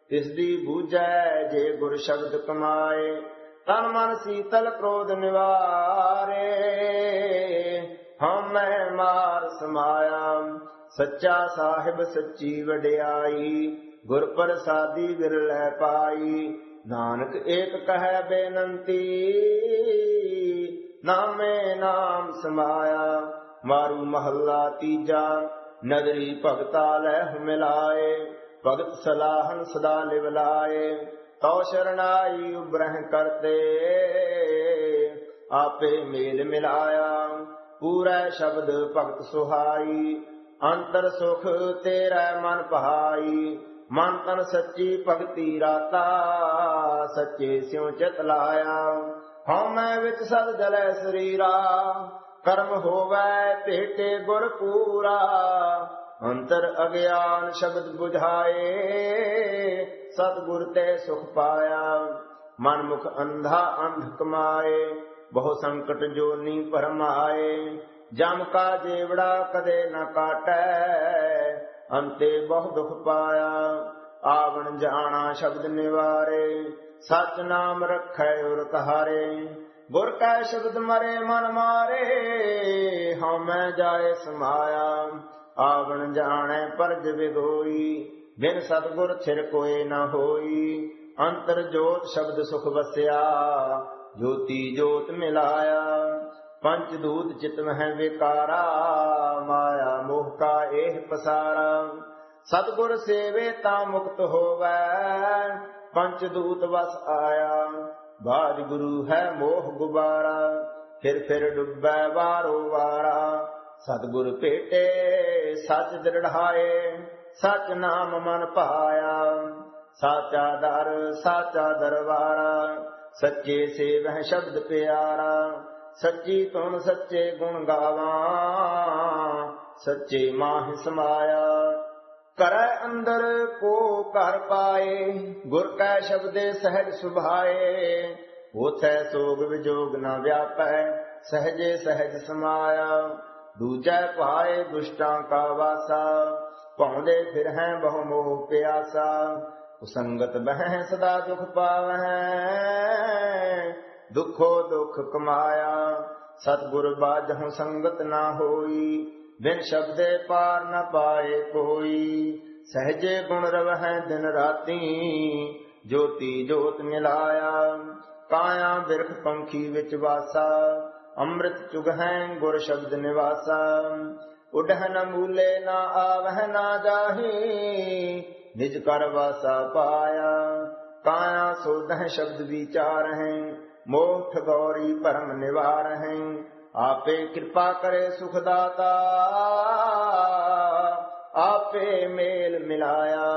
ਤਿਸ ਦੀ ਬੂਝੈ ਜੇ ਗੁਰ ਸ਼ਬਦ ਕਮਾਏ। ਤਨ ਮਨ ਸੀਤਲ ਕ੍ਰੋਧ ਨਿਵਾਰੇ, ਹਉਮੈ ਮਾਰ ਸਮਾਇਆ। ਸੱਚਾ ਸਾਹਿਬ ਸੱਚੀ ਵਡਿਆਈ, ਗੁਰ ਪ੍ਰਸਾਦੀ ਵਿਰਲੇ ਪਾਈ। ਨਾਨਕ ਏਕ ਕਹਿ ਬੇਨੰਤੀ, ਨਾਮੇ ਨਾਮ ਸਮਾਇਆ। ਮਾਰੂ ਮਹੱਲਾ ਤੀਜਾ, ਨਦਰੀ ਭਗਤਾ ਲਹਿ ਮਿਲਾਏ। ਭਗਤ ਸਲਾਹਨ ਸਦਾ ਲਿਵ ਲਾਏ, ਤਉ ਸ਼ਰਨਾਈ ਉਬਰਹਿ ਕਰਤੇ। ਆਪੇ ਮੇਲ ਮਿਲਾਇਆ, ਪੂਰੈ ਸ਼ਬਦ ਭਗਤ ਸੁਹਾਈ। ਅੰਤਰ ਸੁਖ ਤੇਰਾ ਮਨ ਭਾਈ, ਮਨ ਤਨ ਸੱਚੀ ਭਗਤੀ ਰਾਤਾ। ਸੱਚੇ ਸਿਉ ਚਿਤ ਲਾਇਆ, ਹਉਮੈ ਵਿੱਚ ਸਦ ਜਲੈ ਸਰੀਰਾ। ਕਰਮ ਹੋਵੈ ਭੇਟੇ ਗੁਰ ਪੂਰਾ, ਅੰਤਰ ਅਗਿਆਨ ਸ਼ਬਦ ਬੁਝਾਏ। ਸਤਿਗੁਰ ਤੇ ਸੁਖ ਪਾਇਆ, ਮਨ ਮੁਖ ਅੰਧਾ ਅੰਧ ਕਮਾਏ। ਬਹੁ ਸੰਕਟ ਜੋਨੀ ਭਰਮਾਏ, ਜਮ ਕਾ ਜੇਵੜਾ ਕਦੇ ਨ ਕਾਟੈ। ਅੰਤੇ ਬਹੁ ਦੁਖ ਪਾਇਆ, ਆਵਣ ਜਾਣਾ ਸ਼ਬਦ ਨਿਵਾਰੇ। ਸਚ ਨਾਮ ਰਖੈ ਉਰ ਤਹਾਰੇ, ਗੁਰ ਕੈ ਸ਼ਬਦ ਮਰੇ ਮਨ ਮਾਰੇ। ਹਉਮੈ ਜਾਏ ਸਮਾਇਆ, ਆਵਣ ਜਾਣੈ ਪਰਜ ਵਿਗੋਈ। ਬਿਨ ਸਤਿਗੁਰ ਥਿਰ ਕੋਇ ਨ ਹੋਈ। ਅੰਤਰ ਜੋਤ ਸ਼ਬਦ ਸੁਖ ਵਸਿਆ, ਜੋਤੀ ਜੋਤ ਮਿਲਾਇਆ। ਪੰਚ ਦੂਤ ਚਿਤ ਮਹਿ ਵਿਕਾਰਾ, ਮਾਇਆ ਮੋਹ ਕਾ ਏਹ ਪਸਾਰਾ। ਸਤਿਗੁਰ ਸੇਵੇ ਤਾਂ ਮੁਕਤ ਹੋਵੈ, ਪੰਚ ਦੂਤ ਵਸ ਆਇਆ। ਬਾਜ ਗੁਰੂ ਹੈ ਮੋਹ ਗੁਬਾਰਾ, ਫਿਰ ਡੁੱਬੈ ਵਾਰੋ ਵਾਰਾ। ਸਤਿਗੁਰ ਭੇਟੇ ਸਚ ਦ੍ਰਿੜਾਏ, ਸਚ ਨਾਮ ਮਨ ਭਾਇਆ। ਸਾਚਾ ਦਰ ਸਾਚਾ ਦਰਬਾਰਾ, ਸੱਚੇ ਸੇਵਹਿ ਸ਼ਬਦ ਪਿਆਰਾ। ਸੱਚੀ ਧੁਨ ਸੱਚੇ ਗੁਣ ਗਾਵਾਂ, ਸੱਚੇ ਮਾਹਿ ਸਮਾਇਆ। ਕਰੈ ਅੰਦਰ ਕੋ ਘਰ ਪਾਏ, ਗੁਰ ਕੈ ਸ਼ਬਦੇ ਸਹਿਜ ਸੁਭਾਏ। ਉਥੈ ਸੋਗ ਵਿਜੋਗ ਨ ਵਿਆਪੈ, ਸਹਜੇ ਸਹਿਜ ਸਮਾਇਆ। ਦੂਜੈ ਭਾਏ ਦੁਸ਼ਟਾਂ ਕਾ ਵਾਸਾ, ਭਾਉਂਦੇ ਫਿਰਹਿ ਬਹੁ ਮੋਹ ਪਿਆਸਾ। ਕੁਸੰਗਤ ਬਹਿ ਸਦਾ ਦੁਖ ਪਾਵਹਿ, ਦੁਖੋ ਦੁਖ ਕਮਾਇਆ। ਸਤਿਗੁਰ ਬਾਝਹੁ ਸੰਗਤ ਨਾ ਹੋਈ, ਬਿਨ ਸ਼ਬਦੇ ਪਾਰ ਨ ਪਾਏ ਕੋਈ। ਸਹਜੇ ਗੁਣ ਰਵਹਿ ਦਿਨ ਰਾਤੀ, ਜੋਤੀ ਜੋਤ ਮਿਲਾਇਆ। ਕਾਇਆ ਬਿਰਖ ਪੰਖੀ ਵਿੱਚ ਵਾਸਾ, ਅੰਮ੍ਰਿਤ ਚੁਗਹਿ ਗੁਰ ਸ਼ਬਦ ਨਿਵਾਸਾ। ਉਡਹਿ ਨ ਮੂਲੇ ਨਾ ਆਵਹਿ ਨਾ ਜਾਹੀ, ਨਿਜ ਕਰ ਵਾਸਾ ਪਾਇਆ। ਕਾਇਆ ਸੋਧਹਿ ਸ਼ਬਦ ਵਿਚਾਰਹਿ, ਮੋਹ ਠਗੌਰੀ ਭਰਮ ਨਿਵਾਰਹਿ। ਆਪੇ ਕਿਰਪਾ ਕਰੇ ਸੁਖ ਦਾਤਾ, ਆਪੇ ਮੇਲ ਮਿਲਾਇਆ।